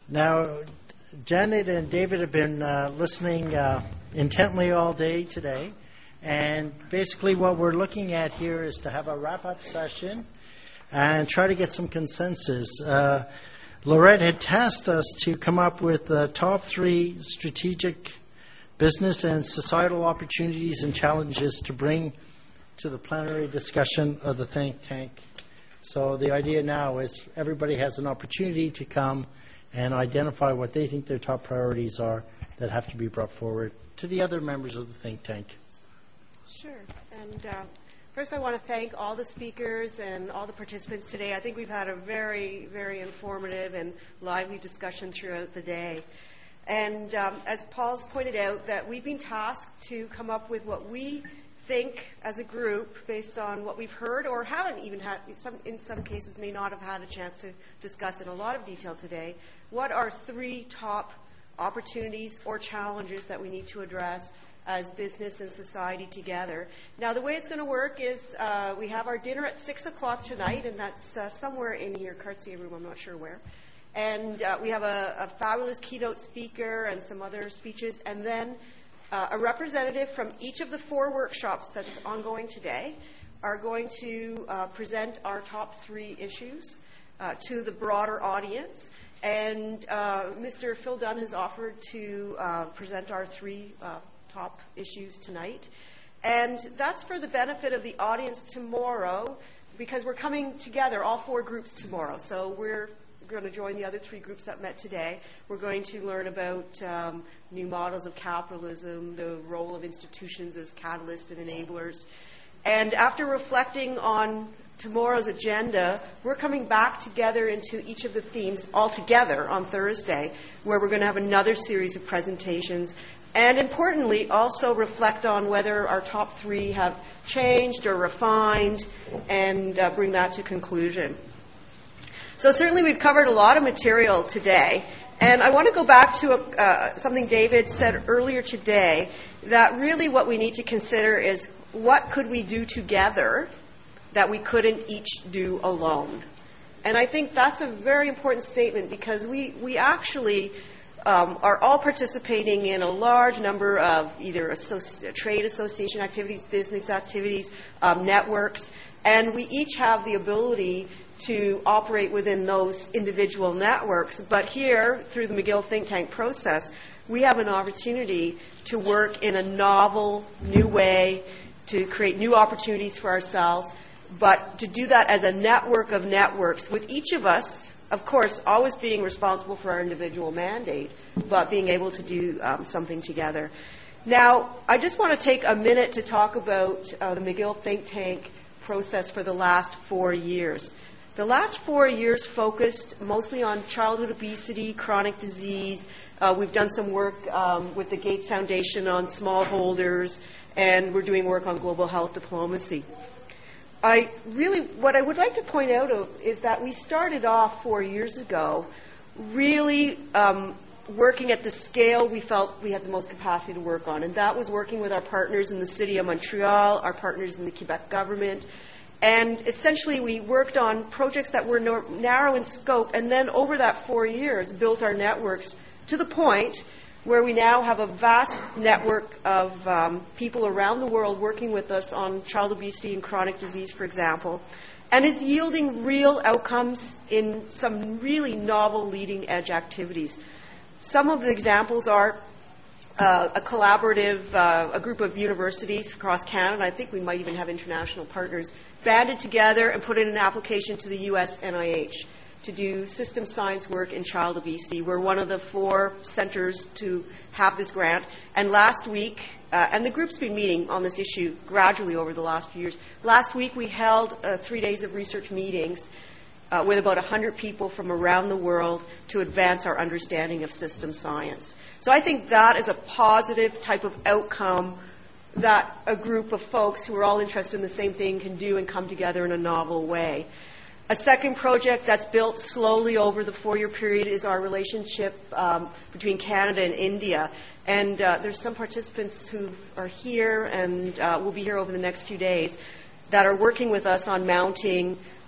Now, Janet and David have been listening intently all day today. And basically what we're looking at here is to have a wrap-up session and try to get some consensus. Lorette had tasked us to come up with the top 3 strategic business and societal opportunities and challenges to bring to the plenary discussion of the think tank. So the idea now is everybody has an opportunity to come and identify what they think their top priorities are that have to be brought forward to the other members of the think tank. Sure. And first I want to thank all the speakers and all the participants today. I think we've had a very, very informative and lively discussion throughout the day. And as Paul's pointed out, that we've been tasked to come up with what we think as a group based on what we've heard or haven't even had, in some cases may not have had a chance to discuss in a lot of detail today. What are 3 top opportunities or challenges that we need to address as business and society together? Now, the way it's going to work is we have our dinner at 6 o'clock tonight, and that's somewhere in here, Cartier room, I'm not sure where. And we have a fabulous keynote speaker and some other speeches, and then a representative from each of the 4 workshops that's ongoing today are going to present our top 3 issues to the broader audience. And Mr. Phil Dunn has offered to present our 3 top issues tonight. And that's for the benefit of the audience tomorrow, because we're coming together, all 4 groups tomorrow. So we're going to join the other 3 groups that met today. We're going to learn about new models of capitalism, the role of institutions as catalysts and enablers. And after reflecting on tomorrow's agenda, we're coming back together into each of the themes all together on Thursday, where we're going to have another series of presentations. And importantly, also reflect on whether our top 3 have changed or refined and bring that to conclusion. So certainly we've covered a lot of material today. And I want to go back to something David said earlier today, that really what we need to consider is what could we do together that we couldn't each do alone. And I think that's a very important statement, because we actually are all participating in a large number of either trade association activities, business activities, networks, and we each have the ability to operate within those individual networks. But here, through the McGill think tank process, we have an opportunity to work in a novel, new way, to create new opportunities for ourselves, but to do that as a network of networks, with each of us, of course, always being responsible for our individual mandate, but being able to do something together. Now, I just want to take a minute to talk about the McGill think tank process for the last 4 years. The last 4 years focused mostly on childhood obesity, chronic disease. We've done some work with the Gates Foundation on smallholders, and we're doing work on global health diplomacy. What I would like to point out is that we started off 4 years ago really working at the scale we felt we had the most capacity to work on, and that was working with our partners in the City of Montreal, our partners in the Quebec government, and essentially we worked on projects that were narrow in scope, and then over that 4 years built our networks to the point where we now have a vast network of people around the world working with us on child obesity and chronic disease, for example. And it's yielding real outcomes in some really novel leading-edge activities. Some of the examples are a collaborative, a group of universities across Canada, I think we might even have international partners, banded together and put in an application to the U.S. NIH to do system science work in child obesity. We're one of the 4 centers to have this grant. And last week, and the group's been meeting on this issue gradually over the last few years. Last week we held 3 days of research meetings with about 100 people from around the world to advance our understanding of system science. So I think that is a positive type of outcome that a group of folks who are all interested in the same thing can do and come together in a novel way. A second project that's built slowly over the 4-year period is our relationship between Canada and India. And there's some participants who are here and will be here over the next few days that are working with us on mounting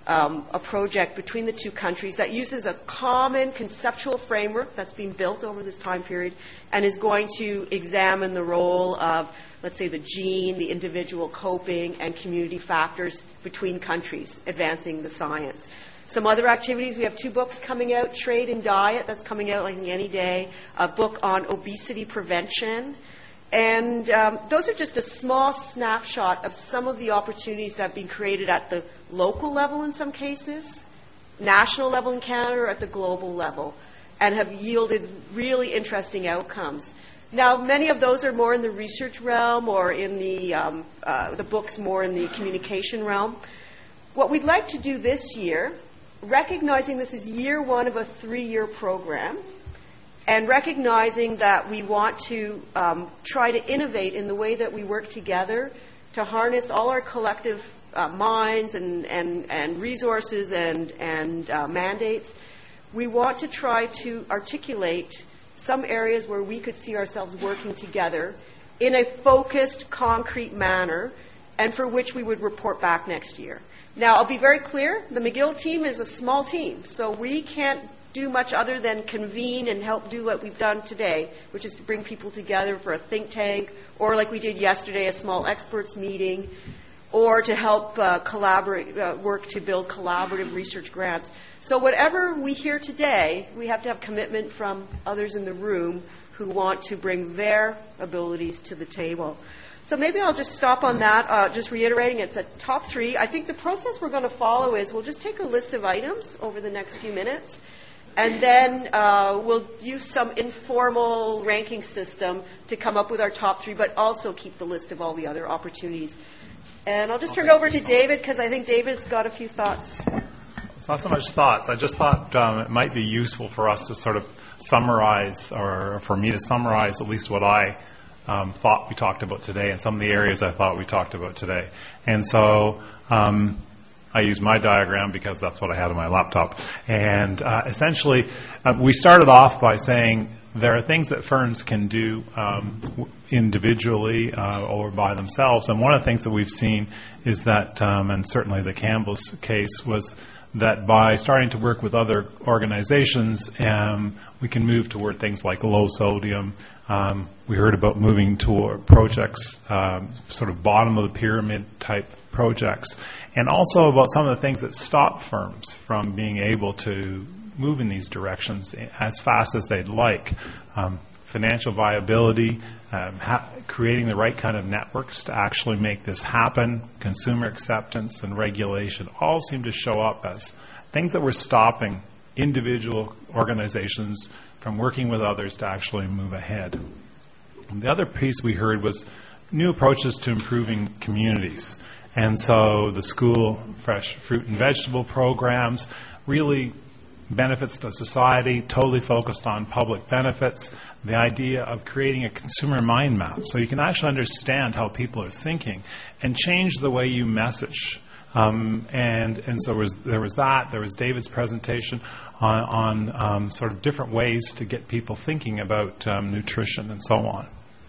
a project between the two countries that uses a common conceptual framework that's being built over this time period and is going to examine the role of, let's say, the gene, the individual coping, and community factors between countries, advancing the science. Some other activities, we have 2 books coming out, Trade and Diet, that's coming out like any day, a book on obesity prevention. And those are just a small snapshot of some of the opportunities that have been created at the local level in some cases, national level in Canada, or at the global level, and have yielded really interesting outcomes. Now, many of those are more in the research realm or in the books more in the communication realm. What we'd like to do this year, recognizing this is year 1 of a 3-year program, and recognizing that we want to try to innovate in the way that we work together to harness all our collective minds and resources and mandates, we want to try to articulate some areas where we could see ourselves working together in a focused, concrete manner, and for which we would report back next year. Now, I'll be very clear, the McGill team is a small team, so we can't do much other than convene and help do what we've done today, which is to bring people together for a think tank, or like we did yesterday, a small experts meeting, or to help work to build collaborative research grants. So whatever we hear today, we have to have commitment from others in the room who want to bring their abilities to the table. So maybe I'll just stop on that, just reiterating it's a top 3. I think the process we're going to follow is we'll just take a list of items over the next few minutes, and then we'll use some informal ranking system to come up with our top 3, but also keep the list of all the other opportunities. And I'll just turn it over to David, because I think David's got a few thoughts. It's not so much thoughts. I just thought it might be useful for us to sort of summarize, or for me to summarize at least what I thought we talked about today and some of the areas I thought we talked about today. And so I used my diagram because that's what I had on my laptop. And essentially, we started off by saying there are things that firms can do individually or by themselves. And one of the things that we've seen is that, and certainly the Campbell's case, was that by starting to work with other organizations, we can move toward things like low sodium. We heard about moving toward projects, sort of bottom of the pyramid type projects, and also about some of the things that stop firms from being able to move in these directions as fast as they'd like. Financial viability, creating the right kind of networks to actually make this happen, consumer acceptance and regulation all seem to show up as things that were stopping individual organizations from working with others to actually move ahead. And the other piece we heard was new approaches to improving communities. And so the school fresh fruit and vegetable programs, really benefits to society, totally focused on public benefits. The idea of creating a consumer mind map so you can actually understand how people are thinking and change the way you message. And so there was that. There was David's presentation on sort of different ways to get people thinking about nutrition and so on.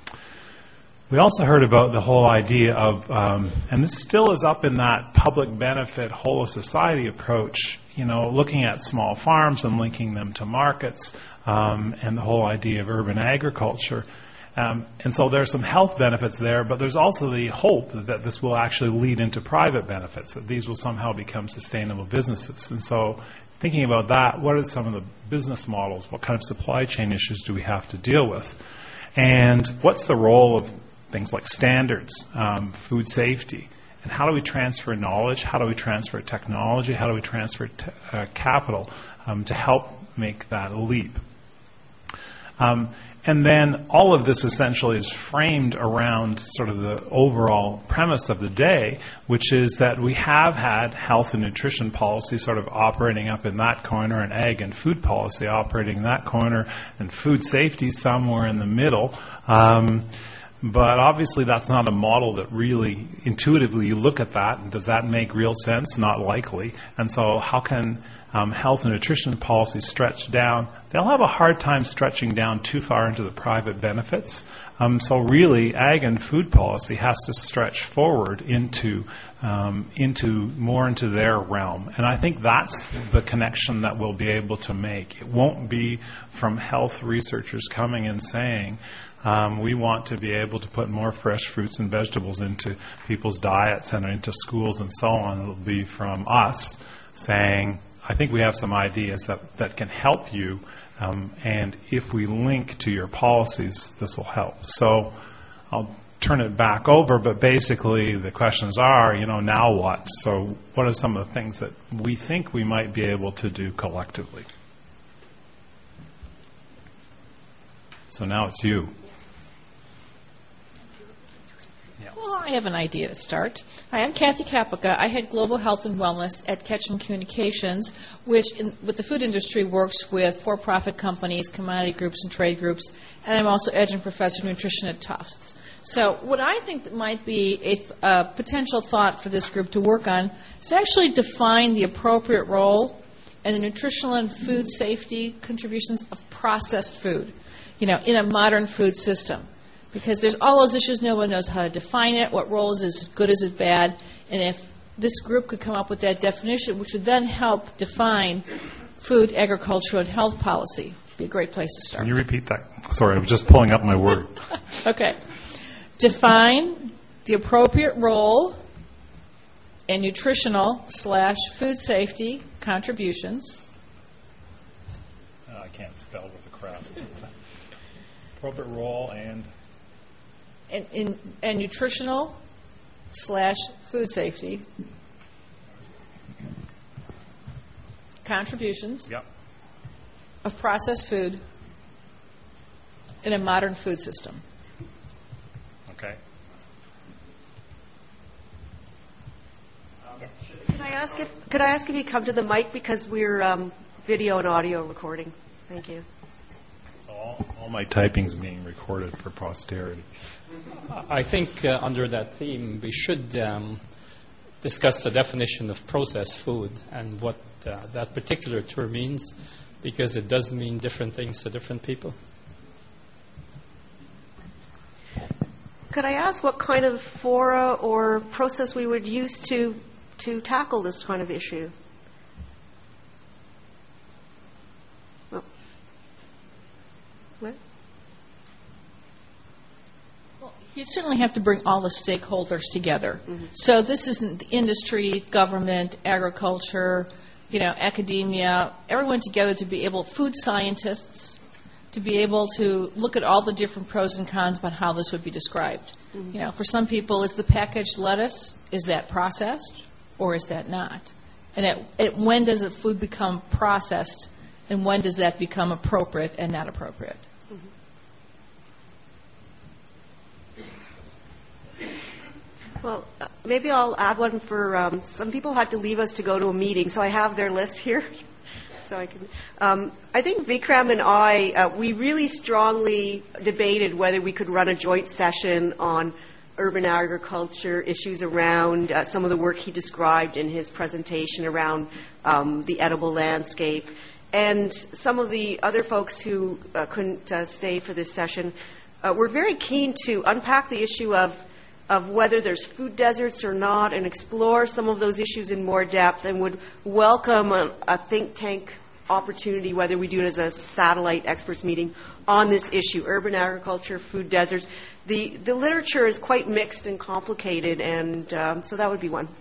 We also heard about the whole idea of, and this still is up in that public benefit, whole of society approach, looking at small farms and linking them to markets, and the whole idea of urban agriculture. And so there's some health benefits there, but there's also the hope that this will actually lead into private benefits, that these will somehow become sustainable businesses. And so thinking about that, what are some of the business models? What kind of supply chain issues do we have to deal with? And what's the role of things like standards, food safety, and how do we transfer knowledge? How do we transfer technology? How do we transfer capital to help make that leap? And then all of this essentially is framed around sort of the overall premise of the day, which is that we have had health and nutrition policy sort of operating up in that corner, and ag and food policy operating in that corner, and food safety somewhere in the middle. But obviously that's not a model that really intuitively you look at that and does that make real sense? Not likely. And so how can health and nutrition policies stretch down, they'll have a hard time stretching down too far into the private benefits. So really, ag and food policy has to stretch forward into more into their realm. And I think that's the connection that we'll be able to make. It won't be from health researchers coming and saying, we want to be able to put more fresh fruits and vegetables into people's diets and into schools and so on. It'll be from us saying, I think we have some ideas that can help you, and if we link to your policies, this will help. So I'll turn it back over, but basically the questions are, now what? So what are some of the things that we think we might be able to do collectively? So now it's you. Well, I have an idea to start. Hi, I'm Kathy Kapica. I head Global Health and Wellness at Ketchum Communications, which with the food industry works with for-profit companies, commodity groups, and trade groups, and I'm also adjunct professor of nutrition at Tufts. So what I think that might be a potential thought for this group to work on is to actually define the appropriate role and the nutritional and food safety contributions of processed food, in a modern food system. Because there's all those issues, no one knows how to define it, what role is it good, is it bad, and if this group could come up with that definition, which would then help define food, agriculture, and health policy, would be a great place to start. Can you repeat that? Sorry, I was just pulling up my word. Okay. Define the appropriate role and nutritional/food safety contributions. I can't spell with the crowd. Appropriate role and nutritional/food safety contributions of processed food in a modern food system. Okay. Could I ask if you come to the mic because we're video and audio recording? Thank you. So all my typing's being recorded for posterity. I think under that theme, we should discuss the definition of processed food and what that particular term means, because it does mean different things to different people. Could I ask what kind of fora or process we would use to tackle this kind of issue? Oh. What? You certainly have to bring all the stakeholders together. Mm-hmm. So this isn't the industry, government, agriculture, academia, everyone together to be able, food scientists, to be able to look at all the different pros and cons about how this would be described. Mm-hmm. For some people, is the packaged lettuce, is that processed or is that not? And when does a food become processed, and when does that become appropriate and not appropriate? Well, maybe I'll add one for some people had to leave us to go to a meeting, so I have their list here. So I can. I think Vikram and I, we really strongly debated whether we could run a joint session on urban agriculture, issues around some of the work he described in his presentation around the edible landscape. And some of the other folks who couldn't stay for this session were very keen to unpack the issue of whether there's food deserts or not, and explore some of those issues in more depth, and would welcome a think tank opportunity, whether we do it as a satellite experts meeting, on this issue, urban agriculture, food deserts. The literature is quite mixed and complicated, and so that would be one.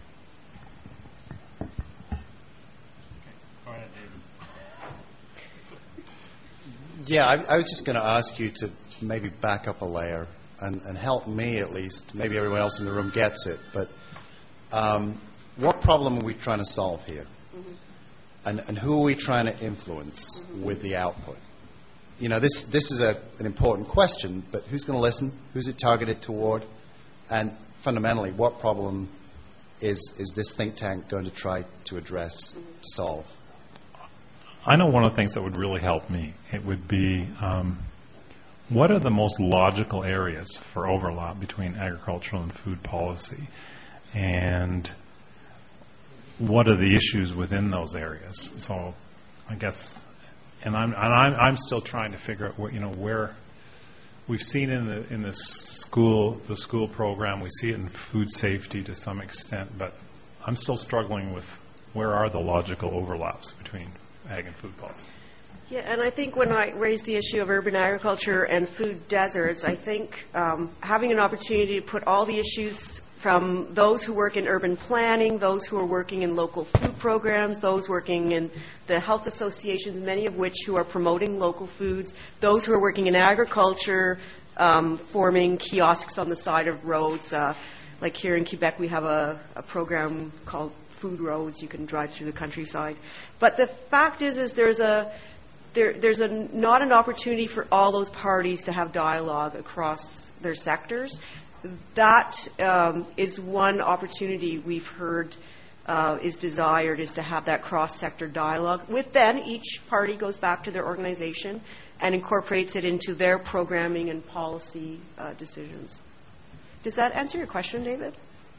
Yeah, I was just going to ask you to maybe back up a layer and help me at least. Maybe everyone else in the room gets it, but what problem are we trying to solve here? Mm-hmm. And who are we trying to influence with the output? This is an important question, but who's going to listen? Who's it targeted toward? And fundamentally, what problem is this think tank going to try to address, to solve? I know one of the things that would really help me. It would be what are the most logical areas for overlap between agricultural and food policy? And what are the issues within those areas. So I guess, and I'm still trying to figure out where we've seen in the school program, we see it in food safety to some extent, but I'm still struggling with where are the logical overlaps between ag and food policy. Yeah, and I think when I raised the issue of urban agriculture and food deserts, I think having an opportunity to put all the issues from those who work in urban planning, those who are working in local food programs, those working in the health associations, many of which who are promoting local foods, those who are working in agriculture, forming kiosks on the side of roads. Like here in Quebec, we have a program called Food Roads. You can drive through the countryside. But the fact is there's not an opportunity for all those parties to have dialogue across their sectors. That is one opportunity we've heard is desired, is to have that cross-sector dialogue. With then, each party goes back to their organization and incorporates it into their programming and policy decisions. Does that answer your question, David?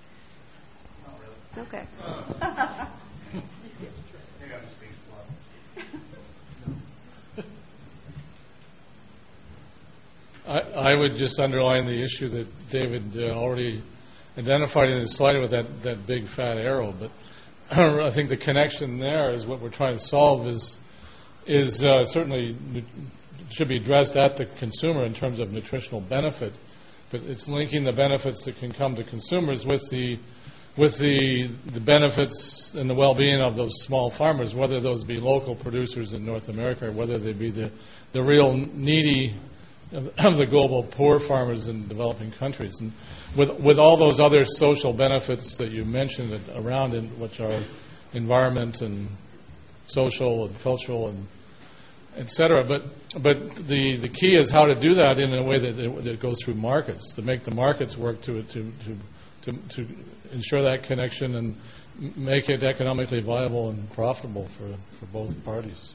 Not really. Okay. I would just underline the issue that David already identified in his slide with that big fat arrow. But I think the connection there is what we're trying to solve is certainly should be addressed at the consumer in terms of nutritional benefit. But it's linking the benefits that can come to consumers with the benefits and the well-being of those small farmers, whether those be local producers in North America or whether they be the real needy of the global poor farmers in developing countries. And with all those other social benefits that you mentioned around it, which are environment and social and cultural and et cetera. But the key is how to do that in a way that goes through markets, to make the markets work to ensure that connection and make it economically viable and profitable for both parties.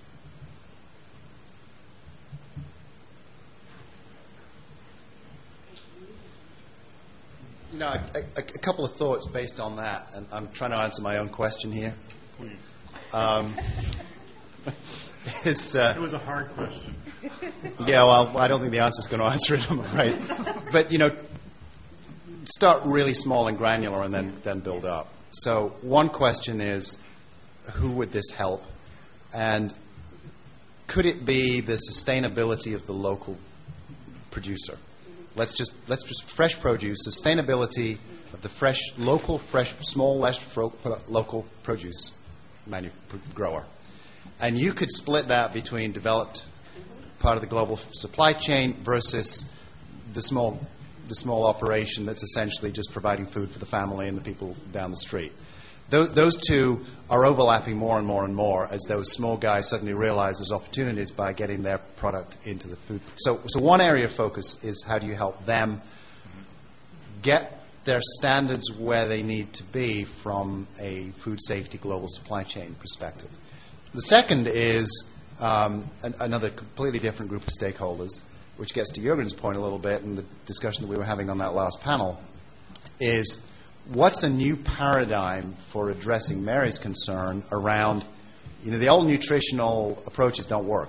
A couple of thoughts based on that, and I'm trying to answer my own question here. Please. It was a hard question. Yeah, well, I don't think the answer's going to answer it, I'm afraid. But, start really small and granular and then build up. So one question is, who would this help? And could it be the sustainability of the local producer? Let's just fresh produce, sustainability of the small local produce grower. And you could split that between developed part of the global supply chain versus the small operation that's essentially just providing food for the family and the people down the street. Those two are overlapping more and more and more as those small guys suddenly realize there's opportunities by getting their product into the food. So one area of focus is how do you help them get their standards where they need to be from a food safety global supply chain perspective. The second is another completely different group of stakeholders, which gets to Jürgen's point a little bit in the discussion that we were having on that last panel, is what's a new paradigm for addressing Mary's concern around, the old nutritional approaches don't work.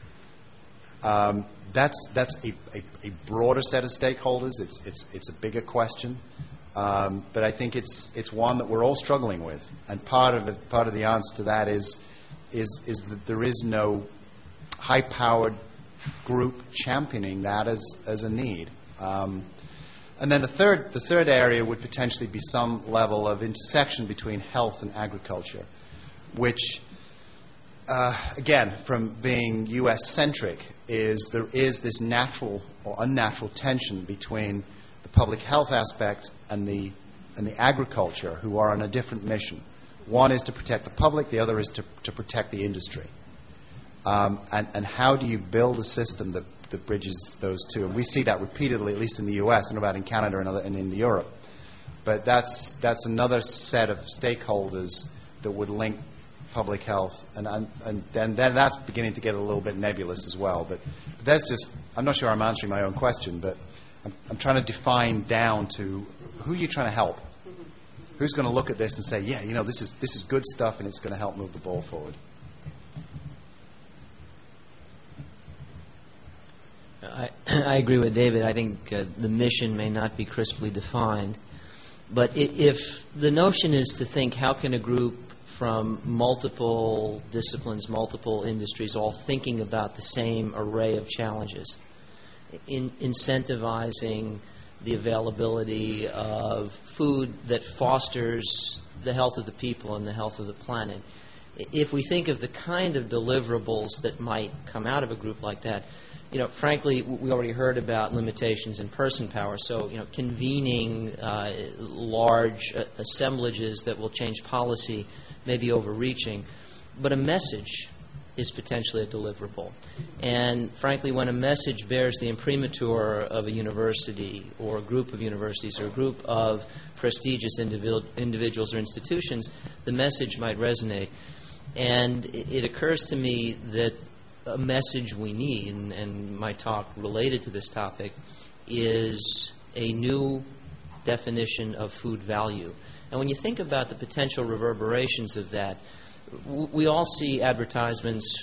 That's a broader set of stakeholders. It's a bigger question, but I think it's one that we're all struggling with. And part of the answer to that is that there is no high-powered group championing that as a need. And then the third area would potentially be some level of intersection between health and agriculture, which, again, from being U.S.-centric, there is this natural or unnatural tension between the public health aspect and the agriculture, who are on a different mission. One is to protect the public, the other is to protect the industry. And how do you build a system that bridges those two? And we see that repeatedly, at least in the U.S. and about in Canada and in Europe. But that's another set of stakeholders that would link public health, and then that's beginning to get a little bit nebulous as well. But that's just, I'm not sure I'm answering my own question, but I'm trying to define down to who you're trying to help. Who's going to look at this and say, yeah, this is good stuff and it's going to help move the ball forward? I agree with David. I think the mission may not be crisply defined. But if the notion is to think, how can a group from multiple disciplines, multiple industries, all thinking about the same array of challenges, incentivizing the availability of food that fosters the health of the people and the health of the planet. If we think of the kind of deliverables that might come out of a group like that, frankly, we already heard about limitations in person power. So, convening large assemblages that will change policy may be overreaching. But a message is potentially a deliverable. And frankly, when a message bears the imprimatur of a university or a group of universities or a group of prestigious individuals or institutions, the message might resonate. And it occurs to me that a message we need, and my talk related to this topic, is a new definition of food value. And when you think about the potential reverberations of that, we all see advertisements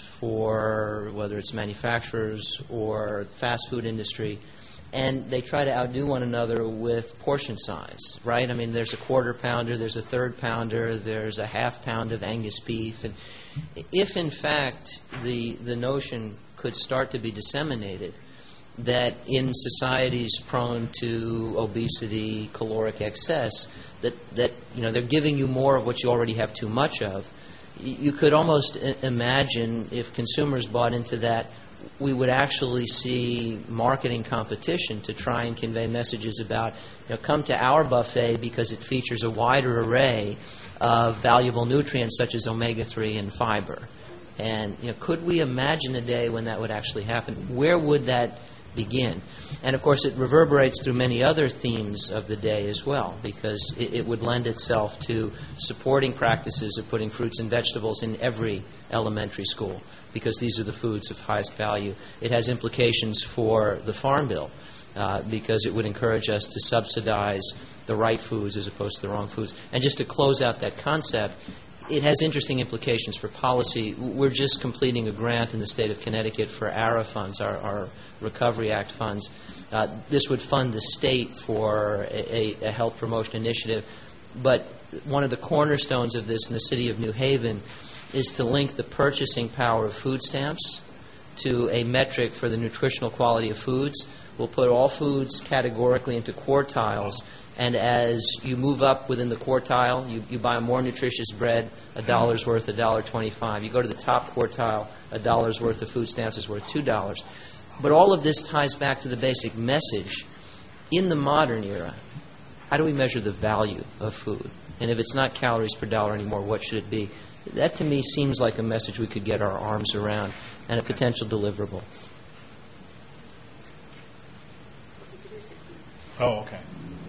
for whether it's manufacturers or fast food industry, and they try to outdo one another with portion size, right? I mean, there's a quarter pounder, there's a third pounder, there's a half pound of Angus beef. And if, in fact, the notion could start to be disseminated that in societies prone to obesity, caloric excess, that they're giving you more of what you already have too much of, you could almost imagine if consumers bought into that, we would actually see marketing competition to try and convey messages about, come to our buffet because it features a wider array of valuable nutrients such as omega-3 and fiber. And could we imagine a day when that would actually happen? Where would that begin? And of course, it reverberates through many other themes of the day as well, because it would lend itself to supporting practices of putting fruits and vegetables in every elementary school, because these are the foods of highest value. It has implications for the Farm Bill, because it would encourage us to subsidize the right foods as opposed to the wrong foods. And just to close out that concept, it has interesting implications for policy. We're just completing a grant in the state of Connecticut for ARA funds, our Recovery Act funds. This would fund the state for a health promotion initiative. But one of the cornerstones of this in the city of New Haven is to link the purchasing power of food stamps to a metric for the nutritional quality of foods. We'll put all foods categorically into quartiles, and as you move up within the quartile, you buy a more nutritious bread, $1 worth, $1.25. You go to the top quartile, $1 worth of food stamps is worth $2. But all of this ties back to the basic message. In the modern era, how do we measure the value of food? And if it's not calories per dollar anymore, what should it be? That, to me, seems like a message we could get our arms around and a potential deliverable. Oh, okay.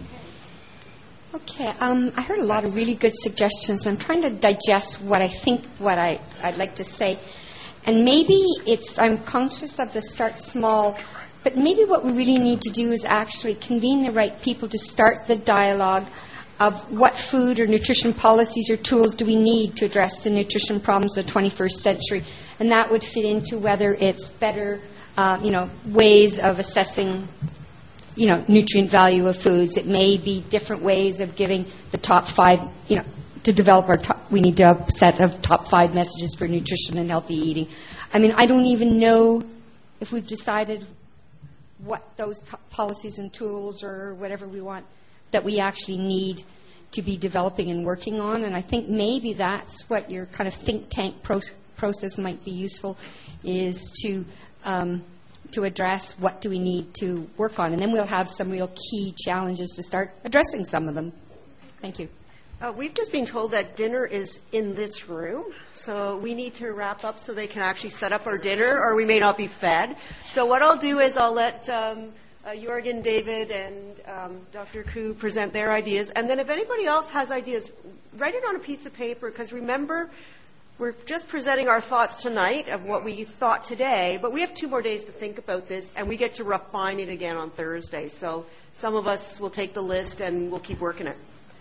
Okay, I heard a lot of really good suggestions. I'm trying to digest what I'd like to say. And maybe I'm conscious of the start small, but maybe what we really need to do is actually convene the right people to start the dialogue of what food or nutrition policies or tools do we need to address the nutrition problems of the 21st century. And that would fit into whether it's better, ways of assessing nutrient value of foods. It may be different ways of giving the top 5, to develop we need to have a set of top 5 messages for nutrition and healthy eating. I mean, I don't even know if we've decided what those policies and tools or whatever we want that we actually need to be developing and working on. And I think maybe that's what your kind of think tank process might be useful, is to address what do we need to work on. And then we'll have some real key challenges to start addressing some of them. Thank you. We've just been told that dinner is in this room, so we need to wrap up so they can actually set up our dinner, or we may not be fed. So what I'll do is I'll let Jorgen, David, and Dr. Koo present their ideas. And then if anybody else has ideas, write it on a piece of paper, because remember, we're just presenting our thoughts tonight of what we thought today, but we have 2 more days to think about this, and we get to refine it again on Thursday. So some of us will take the list, and we'll keep working it.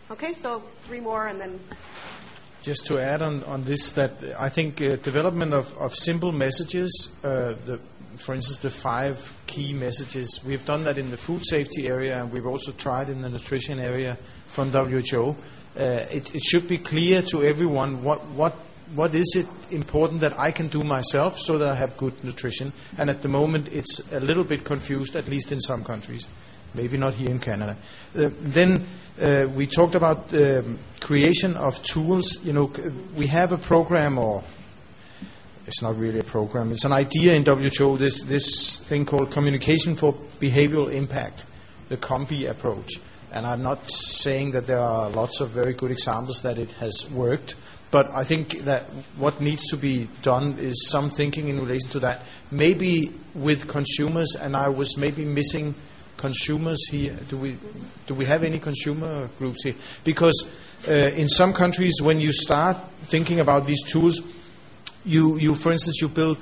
Okay, so 3 more and then... Just to add on this, that I think development of simple messages, for instance, the 5 key messages, we've done that in the food safety area, and we've also tried in the nutrition area from WHO. It should be clear to everyone what is it important that I can do myself so that I have good nutrition. And at the moment, it's a little bit confused, at least in some countries. Maybe not here in Canada. Then we talked about creation of tools. We have a program, or it's not really a program. It's an idea in WHO. This thing called Communication for Behavioral Impact, the COMBI approach. And I'm not saying that there are lots of very good examples that it has worked, but I think that what needs to be done is some thinking in relation to that. Maybe with consumers, and I was maybe missing consumers here. Do we have any consumer groups here? Because in some countries, when you start thinking about these tools, you for instance, you build,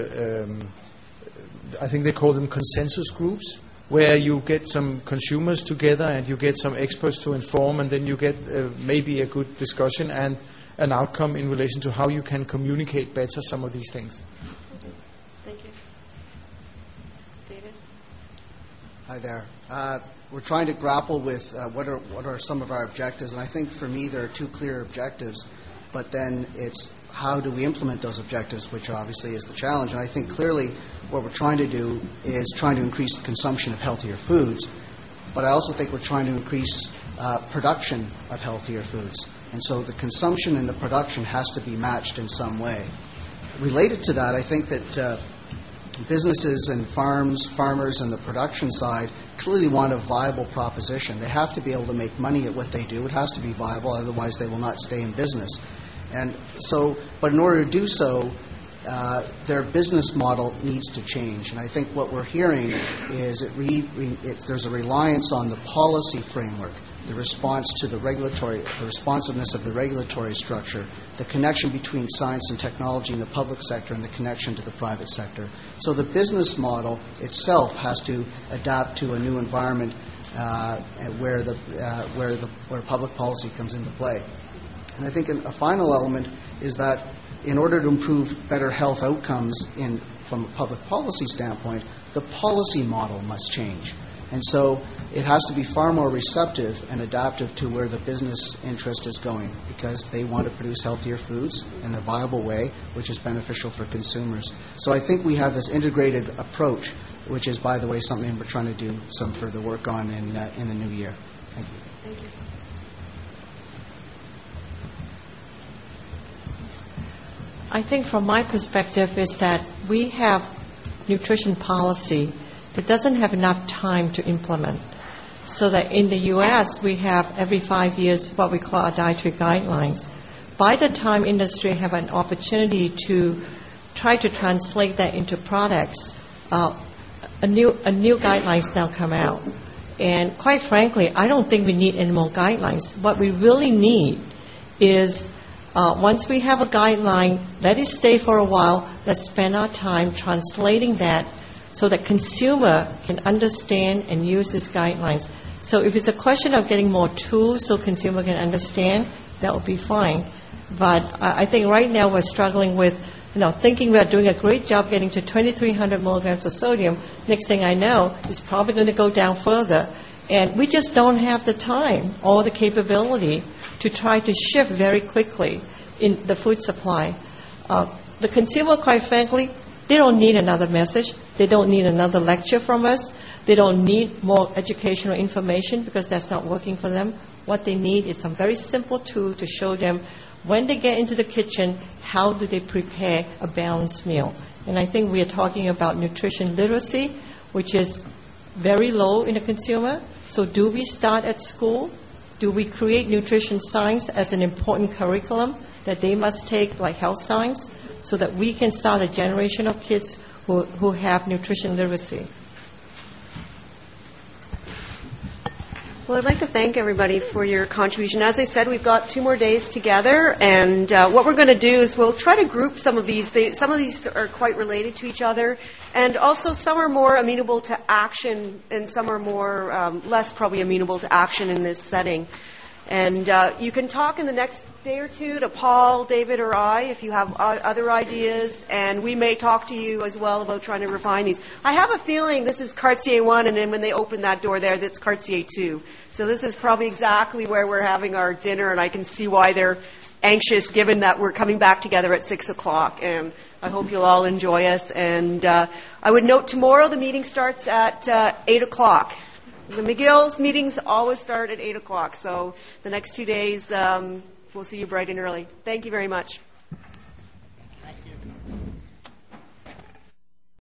I think they call them consensus groups, where you get some consumers together and you get some experts to inform, and then you get maybe a good discussion and an outcome in relation to how you can communicate better some of these things. Thank you. David? Hi there. We're trying to grapple with what are some of our objectives, and I think for me there are 2 clear objectives, but then it's how do we implement those objectives, which obviously is the challenge. And I think clearly what we're trying to do is trying to increase the consumption of healthier foods, but I also think we're trying to increase production of healthier foods. And so the consumption and the production has to be matched in some way. Related to that, I think that businesses and farmers and the production side clearly want a viable proposition. They have to be able to make money at what they do. It has to be viable, otherwise they will not stay in business. And so, but in order to do so, their business model needs to change. And I think what we're hearing is there's a reliance on the policy framework, the response to the responsiveness of the regulatory structure, the connection between science and technology in the public sector, and the connection to the private sector. So the business model itself has to adapt to a new environment where public policy comes into play. And I think a final element is that in order to improve better health outcomes from a public policy standpoint, the policy model must change. And so it has to be far more receptive and adaptive to where the business interest is going, because they want to produce healthier foods in a viable way, which is beneficial for consumers. So I think we have this integrated approach, which is, by the way, something we're trying to do some further work on in the new year. Thank you. Thank you. I think from my perspective is that we have nutrition policy that doesn't have enough time to implement. So that in the U.S., we have every 5 years what we call our dietary guidelines. By the time industry have an opportunity to try to translate that into products, a new guidelines now come out. And quite frankly, I don't think we need any more guidelines. What we really need is once we have a guideline, let it stay for a while. Let's spend our time translating that so that consumer can understand and use these guidelines. So if it's a question of getting more tools so consumer can understand, that would be fine. But I think right now we're struggling with, thinking we're doing a great job getting to 2,300 milligrams of sodium. Next thing I know, it's probably going to go down further. And we just don't have the time or the capability to try to shift very quickly in the food supply. The consumer, quite frankly, they don't need another message. They don't need another lecture from us. They don't need more educational information because that's not working for them. What they need is some very simple tool to show them when they get into the kitchen, how do they prepare a balanced meal. And I think we are talking about nutrition literacy, which is very low in the consumer. So do we start at school? Do we create nutrition science as an important curriculum that they must take, like health science, so that we can start a generation of kids who have nutrition literacy? Well, I'd like to thank everybody for your contribution. As I said, we've got 2 more days together, and what we're going to do is we'll try to group some of these. Some of these are quite related to each other, and also some are more amenable to action, and some are more less probably amenable to action in this setting. And you can talk in the next day or two to Paul, David, or I if you have other ideas, and we may talk to you as well about trying to refine these. I have a feeling this is Cartier 1, and then when they open that door there, that's Cartier 2. So this is probably exactly where we're having our dinner, and I can see why they're anxious given that we're coming back together at 6 o'clock. And I hope you'll all enjoy us. And I would note tomorrow the meeting starts at 8 o'clock. The McGill's meetings always start at 8 o'clock, so the next 2 days we'll see you bright and early. Thank you very much.